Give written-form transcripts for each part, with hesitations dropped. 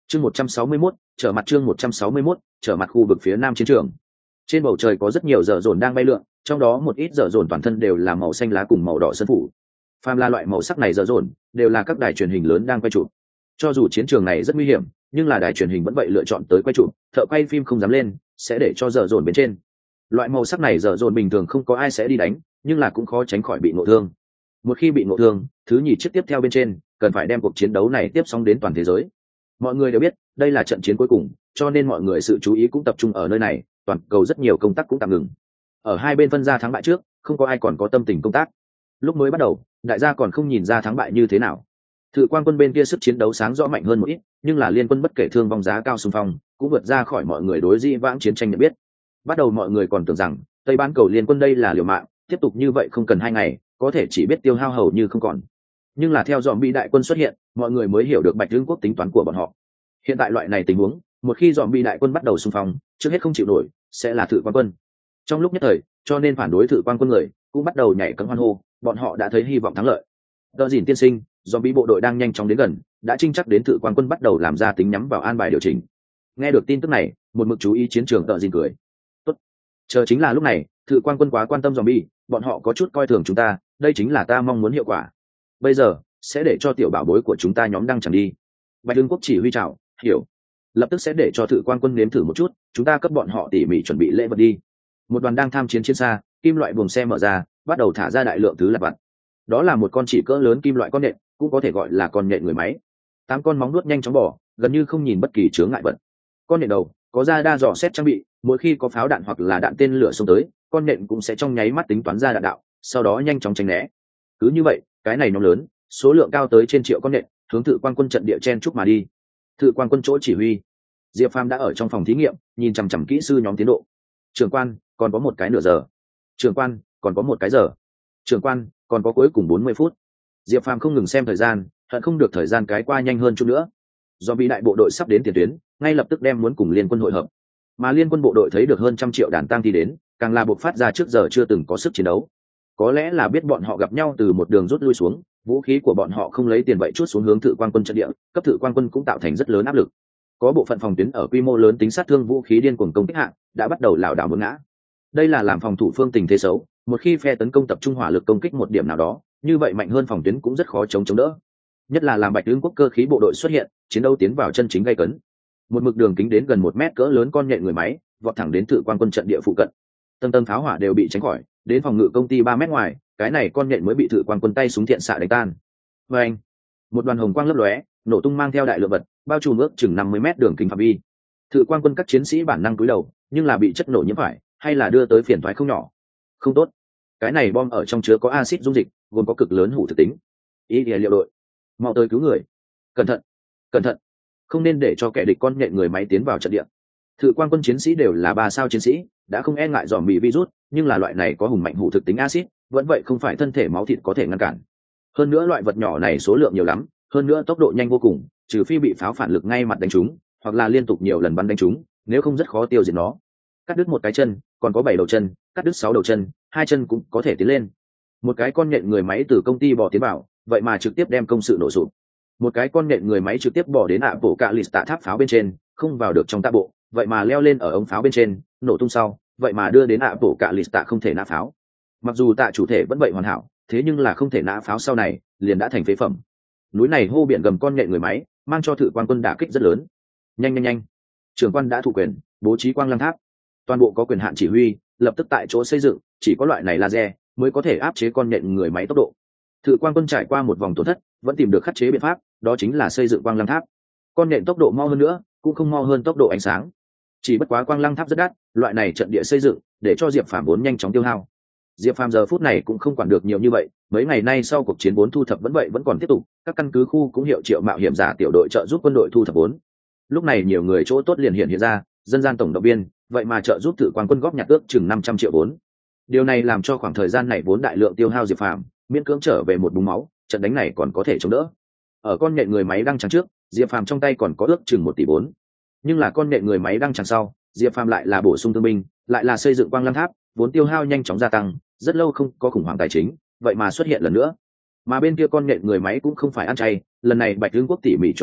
Chương 161, trở mặt chương 161, trở mặt khu vực phía nam chiến trường. Trên bầu trời có rất nhiều dở dồn đang bay lượn, trong đó một ít dở dồn toàn thân đều là màu xanh lá cùng màu đỏ sơn phủ. Phàm là loại màu sắc này dở dồn, đều là các đài truyền hình lớn đang quay chụp. Cho dù chiến trường này rất nguy hiểm, nhưng là đài truyền hình vẫn vậy lựa chọn tới quay chụp, thợ quay phim không dám lên, sẽ để cho dở dồn bên trên. Loại màu sắc này dở dồn bình thường không có ai sẽ đi đánh, nhưng là cũng khó tránh khỏi bị ngộ thương. Một khi bị ngộ thương, thứ nhì chiếc tiếp theo bên trên, cần phải đem cuộc chiến đấu này tiếp xong đến toàn thế giới. Mọi người đều biết đây là trận chiến cuối cùng, cho nên mọi người sự chú ý cũng tập trung ở nơi này, toàn cầu rất nhiều công tác cũng tạm ngừng. Ở hai bên phân ra thắng bại trước, không có ai còn có tâm tình công tác. Lúc mới bắt đầu, đại gia còn không nhìn ra thắng bại như thế nào. Thự Quang quân bên kia sức chiến đấu sáng rõ mạnh hơn một ít, nhưng là Liên quân bất kể thương vong giá cao xung phong, cũng vượt ra khỏi mọi người đối dĩ vãng chiến tranh nhận biết. Bắt đầu mọi người còn tưởng rằng Tây Bán cầu Liên quân đây là liều mạng, tiếp tục như vậy không cần 2 ngày, có thể chỉ biết tiêu hao hầu như không còn. Nhưng là theo dòm bị đại quân xuất hiện, mọi người mới hiểu được Bạch Vương quốc tính toán của bọn họ. Hiện tại loại này tình huống, một khi dòm bị đại quân bắt đầu xung phong, trước hết không chịu nổi sẽ là Thự Quang quân. Trong lúc nhất thời, cho nên phản đối Thự Quang quân người cũng bắt đầu nhảy cẫng hoan hô, bọn họ đã thấy hy vọng thắng lợi. Đờ Dìn tiên sinh, dòm bị bộ đội đang nhanh chóng đến gần, đã trinh chắc đến Thự Quang quân bắt đầu làm ra tính nhắm vào an bài điều chỉnh. Nghe được tin tức này, một mực chú ý chiến trường Đờ Dìn cười. Tốt, chờ chính là lúc này, Thự Quang quân quá quan tâm dòm bị, bọn họ có chút coi thường chúng ta, đây chính là ta mong muốn hiệu quả. Bây giờ sẽ để cho tiểu bảo bối của chúng ta nhóm đăng chẳng đi. Bạch Vương quốc chỉ huy chào, hiểu. Lập tức sẽ để cho Thự Quang quân nếm thử một chút, chúng ta cấp bọn họ tỉ mỉ chuẩn bị lễ vật đi. Một đoàn đang tham chiến trên xa, kim loại buồng xe mở ra, bắt đầu thả ra đại lượng thứ lặt vặt. Đó là một con chỉ cỡ lớn kim loại con nện, cũng có thể gọi là con nện người máy. 8 con móng nuốt nhanh chóng bỏ, gần như không nhìn bất kỳ chướng ngại vật. Con nện đầu có ra đa dò xét trang bị, mỗi khi có pháo đạn hoặc là đạn tên lửa xông tới, con nện cũng sẽ trong nháy mắt tính toán ra đạn đạo, sau đó nhanh chóng tránh né. Cứ như vậy, cái này nhóm lớn, số lượng cao tới trên triệu con nện, hướng Thự Quang quân trận địa chen chúc mà đi. Thự Quang quân chỗ chỉ huy, Diệp Phàm đã ở trong phòng thí nghiệm, nhìn chằm chằm kỹ sư nhóm tiến độ. Trưởng quan, còn có một cái nửa giờ. Trưởng quan, còn có một cái giờ. Trưởng quan, còn có cuối cùng 40 phút. Diệp Phàm không ngừng xem thời gian, hận không được thời gian cái qua nhanh hơn chút nữa. Do bị đại bộ đội sắp đến tiền tuyến, ngay lập tức đem muốn cùng liên quân hội hợp. Mà liên quân bộ đội thấy được hơn 100 triệu đàn tang thi đến, càng là buộc phát ra trước giờ chưa từng có sức chiến đấu. Có lẽ là biết bọn họ gặp nhau từ một đường rút lui xuống, vũ khí của bọn họ không lấy tiền vậy chút xuống hướng Thự Quang quân trận địa, cấp Thự Quang quân cũng tạo thành rất lớn áp lực. Có bộ phận phòng tuyến ở quy mô lớn tính sát thương vũ khí điên cuồng công kích hạng đã bắt đầu lảo đảo muốn ngã. Đây là làm phòng thủ phương tình thế xấu, một khi phe tấn công tập trung hỏa lực công kích một điểm nào đó, như vậy mạnh hơn phòng tuyến cũng rất khó chống đỡ. Nhất là làm Bạch Vương quốc cơ khí bộ đội xuất hiện, chiến đấu tiến vào chân chính gay cấn. Một mực đường kính đến gần 1 mét cỡ lớn con nhện người máy, vọt thẳng đến Thự Quang quân trận địa phụ cận. Tầng tầng pháo hỏa đều bị tránh khỏi, đến phòng ngự công ty 3 mét ngoài, cái này con nhện mới bị Thự Quang quân tay súng thiện xạ đánh tan. Vâng, một đoàn hồng quang lấp lóe, nổ tung mang theo đại lượng vật, bao trùm ước chừng 50 mét đường kính phạm vi. Thự Quang quân các chiến sĩ bản năng cúi đầu, nhưng là bị chất nổ nhiễm phải, hay là đưa tới phiền toái không nhỏ. Không tốt, cái này bom ở trong chứa có axit dung dịch, gồm có cực lớn hủ thực tính. Ý địa liệu đội, mau tới cứu người. Cẩn thận, cẩn thận, không nên để cho kẻ địch con nhện người máy tiến vào trận địa. Thự Quang quân chiến sĩ đều là 3 sao chiến sĩ, đã không e ngại dòm bị virus, nhưng là loại này có hùng mạnh hủ thực tính axit, vẫn vậy không phải thân thể máu thịt có thể ngăn cản. Hơn nữa loại vật nhỏ này số lượng nhiều lắm, hơn nữa tốc độ nhanh vô cùng, trừ phi bị pháo phản lực ngay mặt đánh trúng, hoặc là liên tục nhiều lần bắn đánh trúng, nếu không rất khó tiêu diệt nó. Cắt đứt một cái chân, còn có 7 đầu chân, cắt đứt 6 đầu chân, 2 chân cũng có thể tiến lên. Một cái con nhện người máy từ công ty bò tiến vào, vậy mà trực tiếp đem công sự nổ sụp. Một cái con nhện người máy trực tiếp bò đến bộ cạ lì tạ tháp pháo bên trên, không vào được trong tạ bộ, vậy mà leo lên ở ống pháo bên trên, nổ tung sau, vậy mà đưa đến bộ cạ lì tạ không thể nã pháo. Mặc dù tạ chủ thể vẫn vậy hoàn hảo, thế nhưng là không thể nã pháo sau này, liền đã thành phế phẩm. Núi này hô biển gầm con nhện người máy, mang cho Thự Quang quân đả kích rất lớn. Nhanh, trưởng quan đã thụ quyền, bố trí quang lăng tháp, toàn bộ có quyền hạn chỉ huy, lập tức tại chỗ xây dựng, chỉ có loại này laser mới có thể áp chế con nhện người máy tốc độ. Thự Quang quân trải qua một vòng tổn thất, vẫn tìm được khắc chế biện pháp, đó chính là xây dựng quang lăng tháp. Con nhện tốc độ mau hơn nữa, cũng không mau hơn tốc độ ánh sáng. Chỉ bất quá quang lăng tháp rất đắt, loại này trận địa xây dựng, để cho Diệp Phàm vốn nhanh chóng tiêu hao. Diệp Phàm giờ phút này cũng không quản được nhiều như vậy, mấy ngày nay sau cuộc chiến vốn thu thập vẫn còn tiếp tục, các căn cứ khu cũng hiệu triệu mạo hiểm giả tiểu đội trợ giúp quân đội thu thập vốn. Lúc này nhiều người chỗ tốt liền hiện ra, dân gian tổng động viên, vậy mà trợ giúp Thự Quang quân góp nhặt ước chừng 500 triệu vốn. Điều này làm cho khoảng thời gian này vốn đại lượng tiêu hao Diệp Phàm, miễn cưỡng trở về một búng máu, trận đánh này còn có thể chống đỡ. Ở con nhện người máy đăng trắng trước, Diệp Phàm trong tay còn có ước chừng 1 tỷ vốn. Nhưng là con nhện người máy đăng trắng sau, Diệp Phàm lại là bổ sung thương binh, lại là xây dựng quang lăng tháp, vốn tiêu hao nhanh chóng gia tăng, rất lâu không có khủng hoảng tài chính, vậy mà xuất hiện lần nữa. Mà bên kia con nhện người máy cũng không phải ăn chay, lần này Bạch Vương quốc tỉ mỉ chuẩn bị,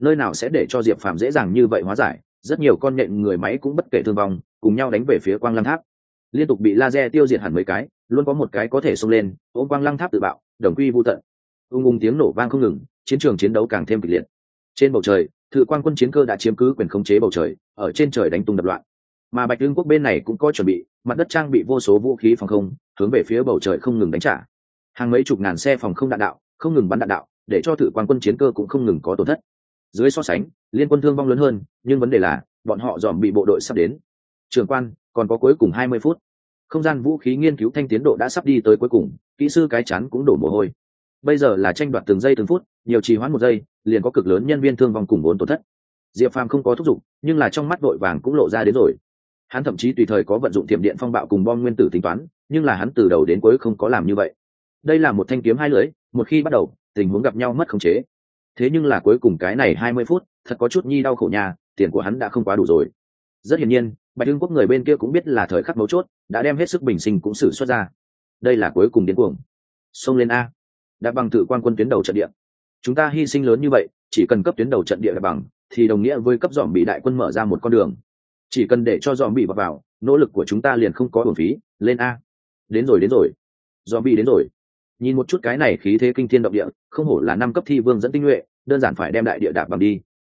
nơi nào sẽ để cho Diệp Phàm dễ dàng như vậy hóa giải. Rất nhiều con nhện người máy cũng bất kể thương vong, cùng nhau đánh về phía Quang Lăng Tháp. Liên tục bị laser tiêu diệt hẳn mấy cái, luôn có một cái có thể xông lên, ôm Quang Lăng Tháp tự bạo, đồng quy vu tận. Tiếng nổ vang không ngừng, chiến trường chiến đấu càng thêm kịch liệt. Trên bầu trời, Thự Quan quân chiến cơ đã chiếm cứ quyền khống chế bầu trời, ở trên trời đánh tung đập loạn. Mà Bạch Lương quốc bên này cũng có chuẩn bị, mặt đất trang bị vô số vũ khí phòng không, hướng về phía bầu trời không ngừng đánh trả. Hàng mấy chục ngàn xe phòng không đạn đạo, không ngừng bắn đạn đạo, để cho Thự Quan quân chiến cơ cũng không ngừng có tổn thất. Dưới so sánh, liên quân thương vong lớn hơn, nhưng vấn đề là bọn họ dòm bị bộ đội sắp đến. Trưởng quan, còn có cuối cùng 20 phút. Không gian vũ khí nghiên cứu thanh tiến độ đã sắp đi tới cuối cùng, kỹ sư cái chán cũng đổ mồ hôi. Bây giờ là tranh đoạt từng giây từng phút, nhiều trì hoãn một giây, liền có cực lớn nhân viên thương vong cùng vốn tổn thất. Diệp Phàm không có thúc giục, nhưng là trong mắt vội vàng cũng lộ ra đến rồi. Hắn thậm chí tùy thời có vận dụng tiệm điện phong bạo cùng bom nguyên tử tính toán, nhưng là hắn từ đầu đến cuối không có làm như vậy. Đây là một thanh kiếm hai lưỡi, một khi bắt đầu, tình huống gặp nhau mất khống chế. Thế nhưng là cuối cùng cái này 20 phút, thật có chút nhi đau khổ nhà, tiền của hắn đã không quá đủ rồi. Rất hiển nhiên, Bạch Hưng quốc người bên kia cũng biết là thời khắc mấu chốt, đã đem hết sức bình sinh cũng sử xuất ra. Đây là cuối cùng điên cuồng. Xông lên a. Đã bằng Thự Quan quân tuyến đầu trận địa. Chúng ta hy sinh lớn như vậy, chỉ cần cấp tuyến đầu trận địa là bằng, thì đồng nghĩa với cấp dòm bị đại quân mở ra một con đường. Chỉ cần để cho dòm bị vào, nỗ lực của chúng ta liền không có uổng phí. Lên a. Đến rồi. Dòm bị đến rồi. Nhìn một chút cái này khí thế kinh thiên động địa, không hổ là 5 cấp thi vương dẫn tinh nhuệ, đơn giản phải đem đại địa đạp bằng đi.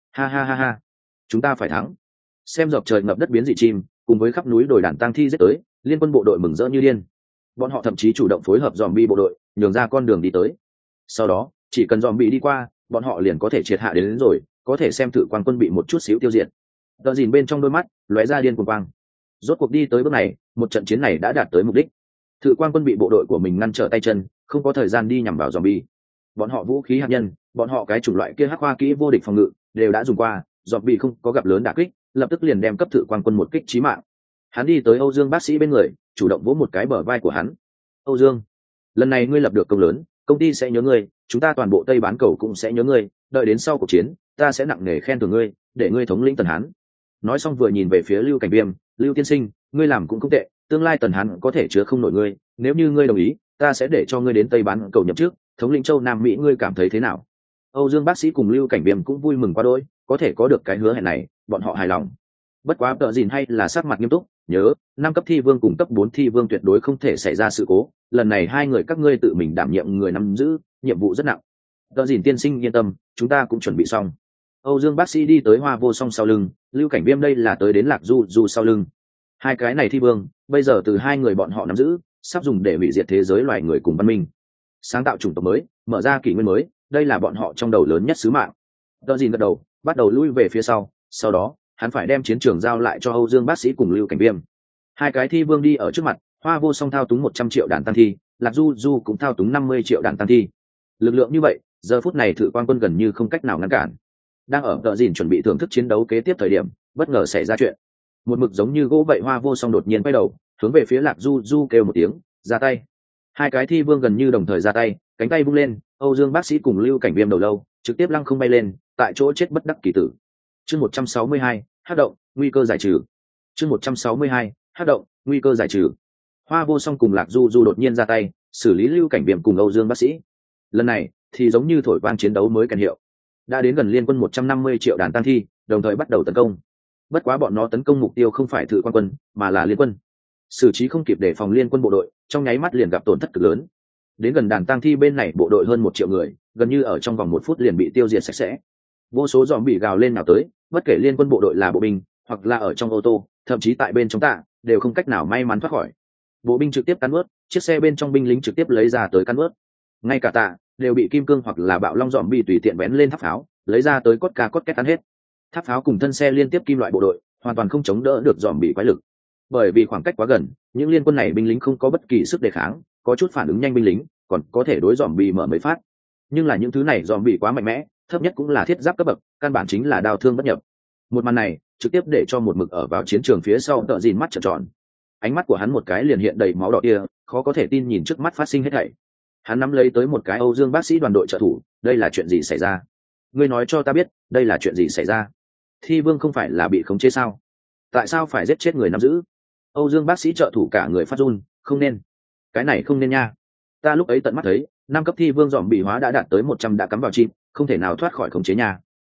Ha. Chúng ta phải thắng. Xem dọc trời ngập đất biến dị chim, cùng với khắp núi đồi đàn tang thi giết tới, liên quân bộ đội mừng rỡ như điên. Bọn họ thậm chí chủ động phối hợp dòm bi bộ đội, nhường ra con đường đi tới. Sau đó, chỉ cần dòm bị đi qua, bọn họ liền có thể triệt hạ đến rồi, có thể xem Thự Quan quân bị một chút xíu tiêu diệt. Đờ dìn bên trong đôi mắt lóe ra điên cuồng quang. Rốt cuộc đi tới bước này, một trận chiến này đã đạt tới mục đích. Thự Quan quân bị bộ đội của mình ngăn trở tay chân, không có thời gian đi nhằm vào zombie. Bọn họ vũ khí hạt nhân, bọn họ cái chủng loại kia hắc hoa kỹ vô địch phòng ngự đều đã dùng qua, zombie không có gặp lớn đả kích, lập tức liền đem cấp Thự Quan quân một kích chí mạng. Hắn đi tới Âu Dương bác sĩ bên người, chủ động vỗ một cái bờ vai của hắn. Âu Dương, lần này ngươi lập được công lớn, công ty sẽ nhớ ngươi, chúng ta toàn bộ Tây bán cầu cũng sẽ nhớ ngươi, đợi đến sau cuộc chiến, ta sẽ nặng nề khen thưởng ngươi, để ngươi thống lĩnh Tần Hán. Nói xong vừa nhìn về phía Lưu Cảnh Viêm, Lưu tiên sinh, ngươi làm cũng không tệ, tương lai Tần Hán có thể chứa không nổi ngươi, nếu như ngươi đồng ý, ta sẽ để cho ngươi đến Tây bán cầu nhậm chức, thống lĩnh châu Nam Mỹ, ngươi cảm thấy thế nào? Âu Dương bác sĩ cùng Lưu Cảnh Viêm cũng vui mừng quá đỗi, có thể có được cái hứa hẹn này, bọn họ hài lòng. Bất quá tợ gìn hay là sắc mặt nghiêm túc, nhớ, 5 cấp thi vương cùng cấp 4 thi vương tuyệt đối không thể xảy ra sự cố, lần này hai người các ngươi tự mình đảm nhiệm người nắm giữ, nhiệm vụ rất nặng. Tợ gìn tiên sinh yên tâm, chúng ta cũng chuẩn bị xong. Âu Dương bác sĩ đi tới Hoa Vô Song sau lưng, Lưu Cảnh Viêm đây là tới đến Lạc Du Du sau lưng. Hai cái này thi vương, bây giờ từ hai người bọn họ nắm giữ, sắp dùng để hủy diệt thế giới loài người cùng văn minh, sáng tạo chủng tộc mới, mở ra kỷ nguyên mới, đây là bọn họ trong đầu lớn nhất sứ mạng. Tợ gìn gật đầu, bắt đầu lui về phía sau đó hắn phải đem chiến trường giao lại cho Âu Dương bác sĩ cùng Lưu Cảnh Viêm. Hai cái thi vương đi ở trước mặt, Hoa Vô Song thao túng 100 triệu đàn tăng thi, Lạc Du Du cũng thao túng 50 triệu đàn tăng thi. Lực lượng như vậy, giờ phút này Thự Quan quân gần như không cách nào ngăn cản. Đang ở tợ dìn chuẩn bị thưởng thức chiến đấu kế tiếp thời điểm, bất ngờ xảy ra chuyện. Một mực giống như gỗ vậy Hoa Vô Song đột nhiên quay đầu, hướng về phía Lạc Du Du kêu một tiếng, ra tay. Hai cái thi vương gần như đồng thời ra tay, cánh tay vung lên, Âu Dương bác sĩ cùng Lưu Cảnh Viêm đầu lâu trực tiếp lăng không bay lên, tại chỗ chết bất đắc kỳ tử. Chương 162, hắc động, nguy cơ giải trừ. Chương 162, hắc động, nguy cơ giải trừ. Hoa Vô Song cùng Lạc Du Du đột nhiên ra tay, xử lý Lưu Cảnh Viêm cùng Âu Dương bác sĩ. Lần này thì giống như thổi vang chiến đấu mới kèn hiệu. Đã đến gần liên quân 150 triệu đàn tăng thi, đồng thời bắt đầu tấn công. Bất quá bọn nó tấn công mục tiêu không phải Thự Quan quân, mà là liên quân. Xử trí không kịp để phòng liên quân bộ đội, trong nháy mắt liền gặp tổn thất cực lớn. Đến gần đàn tăng thi bên này bộ đội hơn 1 triệu người, gần như ở trong vòng 1 phút liền bị tiêu diệt sạch sẽ. Vô số giòm bị gào lên nào tới, bất kể liên quân bộ đội là bộ binh, hoặc là ở trong ô tô, thậm chí tại bên trong tạ, đều không cách nào may mắn thoát khỏi. Bộ binh trực tiếp cắn nuốt, chiếc xe bên trong binh lính trực tiếp lấy ra tới cắn nuốt. Ngay cả tạ đều bị kim cương hoặc là bạo long giòm bị tùy tiện bén lên tháp pháo, lấy ra tới cốt ca cốt két ăn hết. Tháp pháo cùng thân xe liên tiếp kim loại bộ đội, hoàn toàn không chống đỡ được giòm bị quái lực. Bởi vì khoảng cách quá gần, những liên quân này binh lính không có bất kỳ sức đề kháng, có chút phản ứng nhanh binh lính, còn có thể đối giòm bị mở mấy phát. Nhưng là những thứ này giòm bị quá mạnh mẽ, thấp nhất cũng là thiết giáp cấp bậc, căn bản chính là đao thương bất nhập. Một màn này trực tiếp để cho một mực ở vào chiến trường phía sau tợ dìn mắt trợn tròn. Ánh mắt của hắn một cái liền hiện đầy máu đỏ kia, khó có thể tin nhìn trước mắt phát sinh hết thảy. Hắn nắm lấy tới một cái Âu Dương bác sĩ đoàn đội trợ thủ, đây là chuyện gì xảy ra? Ngươi nói cho ta biết, đây là chuyện gì xảy ra? Thi vương không phải là bị khống chế sao? Tại sao phải giết chết người nắm giữ? Âu Dương bác sĩ trợ thủ cả người phát run, không nên, cái này không nên nha. Ta lúc ấy tận mắt thấy 5 cấp thi vương giòm bị hóa đã đạt tới 100 đã cắm vào chim, không thể nào thoát khỏi khống chế nha.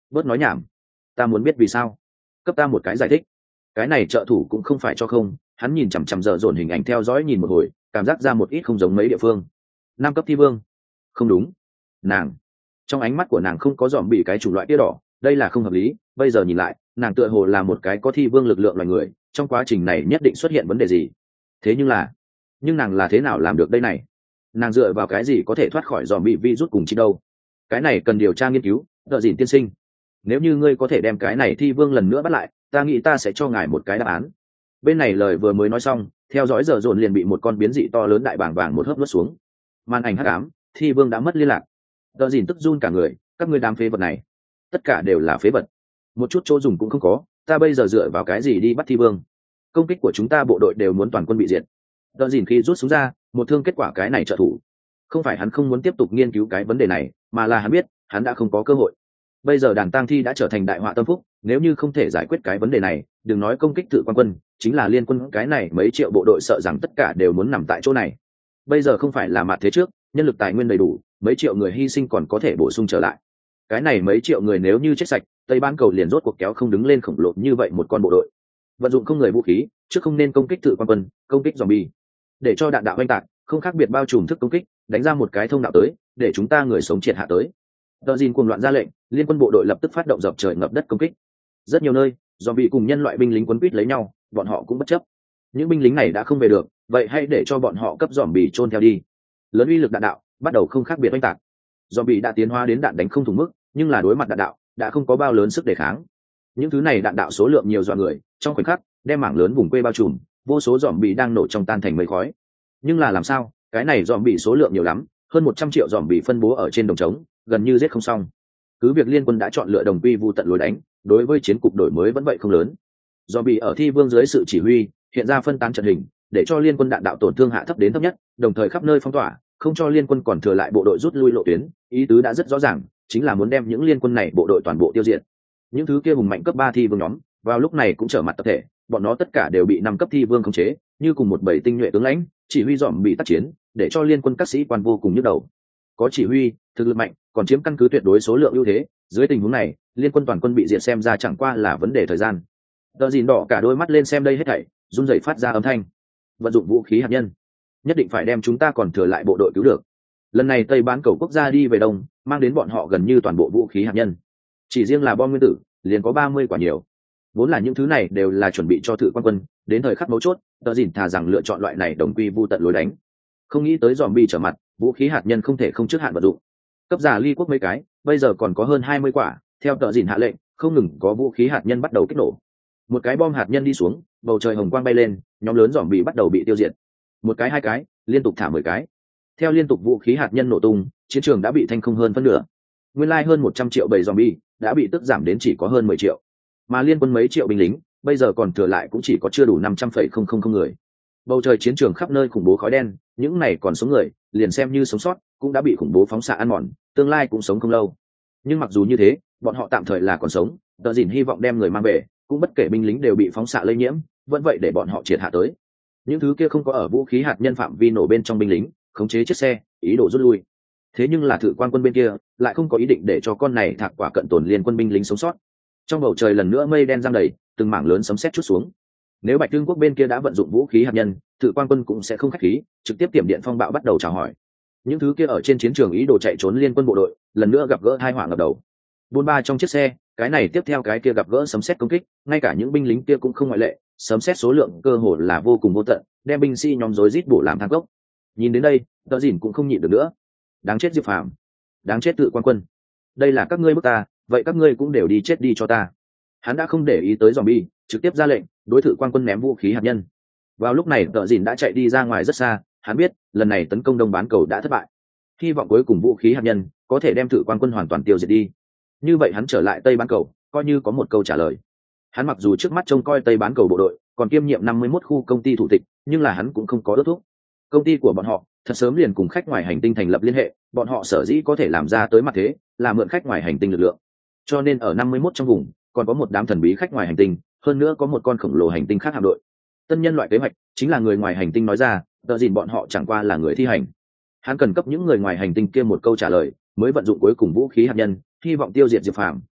bớt nói nhảm, ta muốn biết vì sao, cấp ta một cái giải thích. Cái này trợ thủ cũng không phải cho không, hắn nhìn chằm chằm dở dồn hình ảnh theo dõi nhìn một hồi, cảm giác ra một ít không giống mấy địa phương. 5 cấp thi vương, không đúng, nàng, trong ánh mắt của nàng không có dòm bị cái chủng loại kia đỏ, đây là không hợp lý. Bây giờ nhìn lại, nàng tựa hồ là một cái có thi vương lực lượng loài người, trong quá trình này nhất định xuất hiện vấn đề gì. Thế nhưng nàng là thế nào làm được đây này? Nàng dựa vào cái gì có thể thoát khỏi dòm bị virus cùng chi đâu? Cái này cần điều tra nghiên cứu. Đợi dìn tiên sinh, nếu như ngươi có thể đem cái này thi vương lần nữa bắt lại, ta nghĩ ta sẽ cho ngài một cái đáp án. Bên này lời vừa mới nói xong, theo dõi giờ dồn liền bị một con biến dị to lớn đại bảng vàng một hớp nuốt xuống. Màn ảnh hắc ám, thi vương đã mất liên lạc. Đợi dìn tức run cả người, các ngươi đám phế vật này, tất cả đều là phế vật, một chút chỗ dùng cũng không có. Ta bây giờ dựa vào cái gì đi bắt thi vương? Công kích của chúng ta bộ đội đều muốn toàn quân bị diệt. Đợi dìn khi rút súng ra, một thương kết quả cái này trợ thủ. Không phải hắn không muốn tiếp tục nghiên cứu cái vấn đề này, mà là hắn biết hắn đã không có cơ hội. Bây giờ đàn tang thi đã trở thành đại họa tâm phúc, nếu như không thể giải quyết cái vấn đề này, đừng nói công kích tự quan quân, chính là liên quân cái này mấy triệu bộ đội sợ rằng tất cả đều muốn nằm tại chỗ này. Bây giờ không phải là mặt thế trước, nhân lực tài nguyên đầy đủ, mấy triệu người hy sinh còn có thể bổ sung trở lại. Cái này mấy triệu người nếu như chết sạch, Tây Ban Cầu liền rốt cuộc kéo không đứng lên khổng lồ như vậy một con bộ đội. Vận dụng không người vũ khí, chứ không nên công kích tự quan quân, công kích zombie. Để cho đạn đạo oanh tạc, không khác biệt bao trùm thức công kích, đánh ra một cái thông đạo tới, để chúng ta người sống triệt hạ tới. Đờ dìn cuồng loạn ra lệnh, liên quân bộ đội lập tức phát động dọc trời ngập đất công kích. Rất nhiều nơi, zombie cùng nhân loại binh lính quấn quýt lấy nhau, bọn họ cũng bất chấp. Những binh lính này đã không về được, vậy hãy để cho bọn họ cấp zombie chôn theo đi. Lớn uy lực đạn đạo, bắt đầu không khác biệt oanh tạc. Zombie đã tiến hóa đến đạn đánh không thủng mức, nhưng là đối mặt đạn đạo, đã không có bao lớn sức đề kháng. Những thứ này đạn đạo số lượng nhiều dọa người, trong khoảnh khắc, đem mảng lớn vùng quê bao trùm, vô số zombie đang nổ trong tan thành mây khói. Nhưng là làm sao, cái này zombie số lượng nhiều lắm, hơn 100 triệu zombie phân bố ở trên đồng trống, gần như giết không xong. Cứ việc liên quân đã chọn lựa đồng quy vu tận lối đánh, đối với chiến cục đổi mới vẫn vậy không lớn. Zombie ở thi vương dưới sự chỉ huy, hiện ra phân tán trận hình, để cho liên quân đạn đạo tổn thương hạ thấp đến thấp nhất, đồng thời khắp nơi phong tỏa, không cho liên quân còn thừa lại bộ đội rút lui lộ tuyến. Ý tứ đã rất rõ ràng, chính là muốn đem những liên quân này bộ đội toàn bộ tiêu diệt. Những thứ kia hùng mạnh cấp 3 thi vương nhóm, vào lúc này cũng trở mặt tập thể, bọn nó tất cả đều bị 5 cấp thi vương khống chế, như cùng một bầy tinh nhuệ tướng lãnh, chỉ huy dòm bị tác chiến, để cho liên quân các sĩ quan vô cùng nhức đầu. Có chỉ huy, thực lực mạnh, còn chiếm căn cứ tuyệt đối số lượng ưu thế, dưới tình huống này, liên quân toàn quân bị diệt xem ra chẳng qua là vấn đề thời gian. Đờ dìn đỏ cả đôi mắt lên xem đây hết thảy, run rẩy phát ra âm thanh. Vận dụng vũ khí hạt nhân, nhất định phải đem chúng ta còn thừa lại bộ đội cứu được. Lần này Tây Bán Cầu quốc gia đi về đông, mang đến bọn họ gần như toàn bộ vũ khí hạt nhân. Chỉ riêng là bom nguyên tử, liền có 30 quả nhiều. Vốn là những thứ này đều là chuẩn bị cho thử quan quân, đến thời khắc mấu chốt, Đờ dìn thà rằng lựa chọn loại này đồng quy vu tận lối đánh. Không nghĩ tới zombie trở mặt, vũ khí hạt nhân không thể không trước hạn vận dụng. Cấp giả ly quốc mấy cái, bây giờ còn có hơn 20 quả, theo Đờ dìn hạ lệnh, không ngừng có vũ khí hạt nhân bắt đầu kích nổ. Một cái bom hạt nhân đi xuống, bầu trời hồng quang bay lên, nhóm lớn zombie bắt đầu bị tiêu diệt. Một cái hai cái, liên tục thả 10 cái. Theo liên tục vũ khí hạt nhân nổ tung, chiến trường đã bị thanh không hơn phân nửa. Nguyên lai hơn 100 triệu bầy zombie đã bị tức giảm đến chỉ có hơn 10 triệu. Mà liên quân mấy triệu binh lính, bây giờ còn thừa lại cũng chỉ có chưa đủ 500,000 người. Bầu trời chiến trường khắp nơi khủng bố khói đen, những này còn sống người, liền xem như sống sót, cũng đã bị khủng bố phóng xạ ăn mòn, tương lai cũng sống không lâu. Nhưng mặc dù như thế, bọn họ tạm thời là còn sống, Đờ dìn hy vọng đem người mang về, cũng bất kể binh lính đều bị phóng xạ lây nhiễm, vẫn vậy để bọn họ triệt hạ tới. Những thứ kia không có ở vũ khí hạt nhân phạm vi nổ bên trong binh lính, khống chế chiếc xe, ý đồ rút lui. Thế nhưng là thử quan quân bên kia lại không có ý định để cho con này thạc quả cận tồn liên quân binh lính sống sót. Trong bầu trời lần nữa mây đen giăng đầy, từng mảng lớn sấm sét trút xuống. Nếu Bạch Thương quốc bên kia đã vận dụng vũ khí hạt nhân, thử quan quân cũng sẽ không khách khí, trực tiếp tiềm điện phong bạo bắt đầu chào hỏi. Những thứ kia ở trên chiến trường ý đồ chạy trốn liên quân bộ đội, lần nữa gặp gỡ tai họa ngập đầu. Buôn ba trong chiếc xe, cái này tiếp theo cái kia gặp gỡ sấm sét công kích, ngay cả những binh lính kia cũng không ngoại lệ, sấm sét số lượng cơ hồ là vô cùng vô tận, đem binh sĩ nhóm rối rít bổ làm thang cốc. Nhìn đến đây, Đờ dìn cũng không nhịn được nữa. Đáng chết Diệp Phàm, đáng chết tự quan quân. Đây là các ngươi bức ta, vậy các ngươi cũng đều đi chết đi cho ta. Hắn đã không để ý tới zombie, trực tiếp ra lệnh, đối thử quan quân ném vũ khí hạt nhân. Vào lúc này Đờ dìn đã chạy đi ra ngoài rất xa, hắn biết lần này tấn công Đông Bán Cầu đã thất bại. Hy vọng cuối cùng vũ khí hạt nhân có thể đem thử quan quân hoàn toàn tiêu diệt đi. Như vậy hắn trở lại Tây Bán Cầu, coi như có một câu trả lời. Hắn mặc dù trước mắt trông coi Tây Bán Cầu bộ đội, còn kiêm nhiệm 51 khu công ty thủ tịch, nhưng là hắn cũng không có ước thúc. Công ty của bọn họ thật sớm liền cùng khách ngoài hành tinh thành lập liên hệ, bọn họ sở dĩ có thể làm ra tới mặt thế, là mượn khách ngoài hành tinh lực lượng. Cho nên ở 51 trong vùng, còn có một đám thần bí khách ngoài hành tinh, hơn nữa có một con khổng lồ hành tinh khác hạm đội. Tân nhân loại kế hoạch chính là người ngoài hành tinh nói ra, Đờ dìn bọn họ chẳng qua là người thi hành. Hắn cần cấp những người ngoài hành tinh kia một câu trả lời, mới vận dụng cuối cùng vũ khí hạt nhân, hy vọng tiêu diệt Diệp Phàm,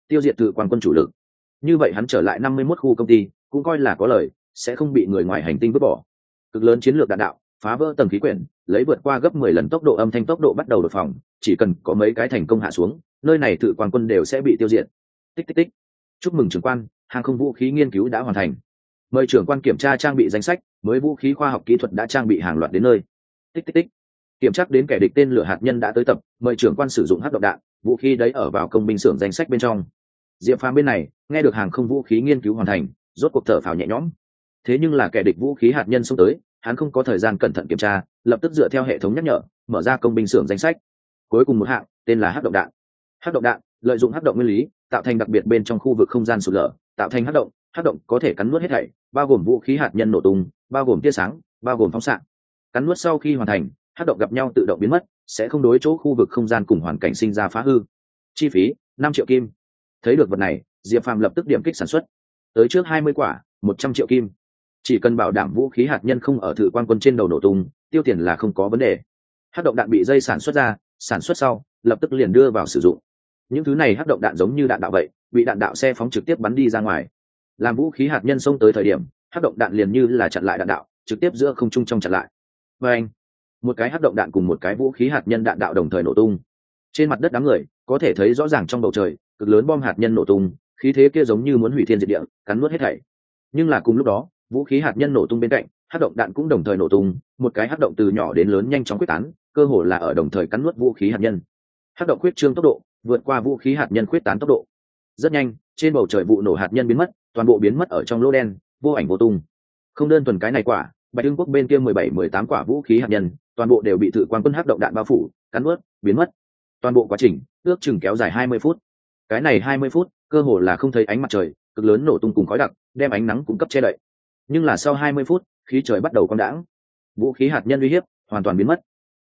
tiêu diệt tự quan quân chủ lực. Như vậy hắn trở lại 51 khu công ty cũng coi là có lời, sẽ không bị người ngoài hành tinh vứt bỏ. Cực lớn chiến lược đạn đạo phá vỡ tầng khí quyển, lấy vượt qua gấp 10 lần tốc độ âm thanh tốc độ bắt đầu đột phòng, chỉ cần có mấy cái thành công hạ xuống, nơi này tự quan quân đều sẽ bị tiêu diệt. Tích tích tích. Chúc mừng trưởng quan, hàng không vũ khí nghiên cứu đã hoàn thành. Mời trưởng quan kiểm tra trang bị danh sách, mới vũ khí khoa học kỹ thuật đã trang bị hàng loạt đến nơi. Tích tích tích. Kiểm tra đến kẻ địch tên lửa hạt nhân đã tới tập, mời trưởng quan sử dụng hắc độc đạn, vũ khí đấy ở vào công binh xưởng danh sách bên trong. Diệp Phàm bên này nghe được hàng không vũ khí nghiên cứu hoàn thành, rốt cuộc thở phào nhẹ nhõm. Thế nhưng là kẻ địch vũ khí hạt nhân xông tới, hắn không có thời gian cẩn thận kiểm tra, lập tức dựa theo hệ thống nhắc nhở, mở ra công binh xưởng danh sách. Cuối cùng một hạng, tên là hắc độc đạn. Hắc độc đạn lợi dụng hắc động nguyên lý, tạo thành đặc biệt bên trong khu vực không gian sụt lở, tạo thành hắc động. Hắc động có thể cắn nuốt hết thảy, bao gồm vũ khí hạt nhân nổ tung, bao gồm tia sáng, bao gồm phóng xạ. Cắn nuốt sau khi hoàn thành, hắc động gặp nhau tự động biến mất, sẽ không đối chỗ khu vực không gian cùng hoàn cảnh sinh ra phá hư. Chi phí 5 triệu kim. Thấy được vật này, Diệp Phàm lập tức điểm kích sản xuất. Tới trước 20 quả, 100 triệu kim. Chỉ cần bảo đảm vũ khí hạt nhân không ở thử quan quân trên đầu nổ tung, tiêu tiền là không có vấn đề. Hắc động đạn bị dây sản xuất ra, sản xuất sau, lập tức liền đưa vào sử dụng. Những thứ này hắc động đạn giống như đạn đạo vậy, bị đạn đạo xe phóng trực tiếp bắn đi ra ngoài. Làm vũ khí hạt nhân xông tới thời điểm, hắc động đạn liền như là chặn lại đạn đạo, trực tiếp giữa không trung trong chặn lại. Và anh, một cái hắc động đạn cùng một cái vũ khí hạt nhân đạn đạo đồng thời nổ tung. Trên mặt đất đám người có thể thấy rõ ràng trong bầu trời, cực lớn bom hạt nhân nổ tung, khí thế kia giống như muốn hủy thiên diệt địa, cắn nuốt hết thảy. Nhưng là cùng lúc đó, vũ khí hạt nhân nổ tung bên cạnh, hắc động đạn cũng đồng thời nổ tung, một cái hắc động từ nhỏ đến lớn nhanh chóng quyết tán, cơ hồ là ở đồng thời cắn nuốt vũ khí hạt nhân. Hắc động quyết trương tốc độ vượt qua vũ khí hạt nhân quyết tán tốc độ. Rất nhanh, trên bầu trời vụ nổ hạt nhân biến mất, toàn bộ biến mất ở trong lỗ đen, vô ảnh vô tung. Không đơn thuần cái này quả, Bạch Dương quốc bên kia 17-18 quả vũ khí hạt nhân, toàn bộ đều bị thử quan quân hắc động đạn bao phủ, cắn nuốt, biến mất. Toàn bộ quá trình ước chừng kéo dài 20 phút. Cái này 20 phút, cơ hồ là không thấy ánh mặt trời, cực lớn nổ tung cùng khói đặc, đem ánh nắng cung cấp che đậy. Nhưng là sau 20 phút, khí trời bắt đầu quang đãng. Vũ khí hạt nhân uy hiếp hoàn toàn biến mất.